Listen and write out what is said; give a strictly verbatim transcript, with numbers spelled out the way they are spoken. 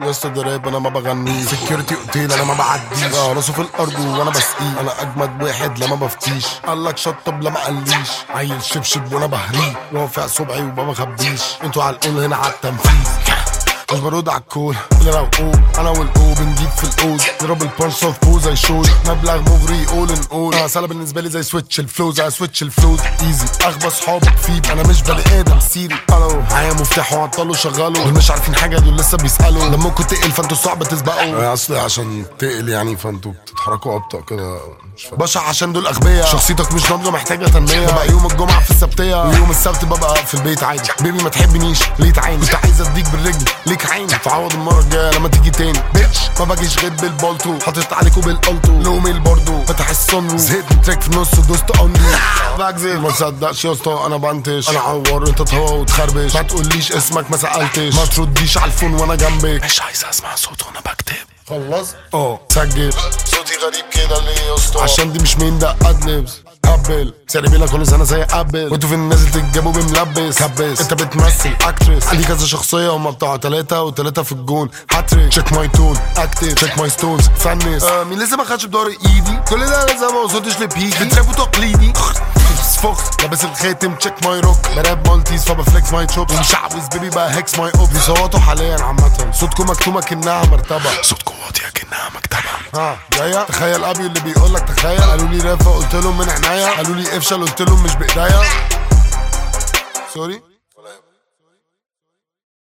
يا اسطى ده راب انا ما بغنيش، سكيورتي اوتيل انا ما بعديش، اه راسه في الارض وانا بسقيه، انا اجمد واحد لما بفتيش، قالك شطب لما قاليش، عيل شبشب وانا بهريه، رافع صبعي وما بخبيش، انتوا على القول هنا على التنفيذ، مش برد على الكول اللي روقوه، انا والاو بنجيب في الاوز، نضرب البانش اوف بو زي شوز، مبلغ مغري اول ان اول، انا سهله بالنسبه لي زي سويتش الفلوز، انا سويتش الفلوز ايزي، اغبى صحابك فيب، انا مش بني ادم سيري، الو معايا مفتاح وعطلوا شغلوا، دول مش عارفين حاجه دول لسه بيسالوا، دمكوا تقل فانتوا صعب تسبقوا، اصل عشان تقل يعني فانتوا بتتحركوا ابطا كده، بشع عشان دول اغبياء، شخصيتك مش ناضجه محتاجه تنميه، ببقى يوم الجمعه في السبتيه، ويوم السبت ببقى في البيت عادي، بيبي ما تحبنيش ليه تعاني، كنت عايز اديك بالرجل ليك عيني، تعوض المره الجايه لما تيجي تاني، بيتش ما باجيش غير بالبالتو، حاطط عليكوا بالالتو، لوميل برضو فتح الصنرو، زهقت من تراك في النص ودوست اندو، بكذب ما تصدقش يا اسطى انا بنتش، انا عور انت تهوى وتخربش، ما تقوليش اسمك ما سالتش، ما ترديش على الفون وانا جنبك، مش عايز اسمع صوت وانا بكتب، خلص اه سجل صوتي غريب كده ليه يا اسطى، عشان دي مش مين ده ادلبس قبل سعري بيلا كل سنه زي قبل، وانتوا في النازل تتجابوا بملبس كبس، انت بتمثل اكترس، عندي كذا شخصيه هما بتوع تلاته وتلاته في الجون، هاتريك تشيك ماي تون اكتف تشيك ماي ستونز فنس، آه مين لسه ما خدش بدور ايدي، كل ده لسه ما وصلتش لبيكي، بترابوا تقليدي فوكس لابس الخاتم تشيك ماي روك، براب مالتيز فبفليكس ماي تشوب، ومشعوذ بيبي بقى هيكس ماي اوب، بيصوتوا حاليا عامه، صوتكم مكتومه كأنها مرتبه، صوتكم واطيه كأنها مكتبه، ها جايه تخيل ابي اللي بيقول لك تخيل، قالوا لي رافا قلت لهم من عناية، قالوا لي افشل قلت لهم مش بايديا، سوري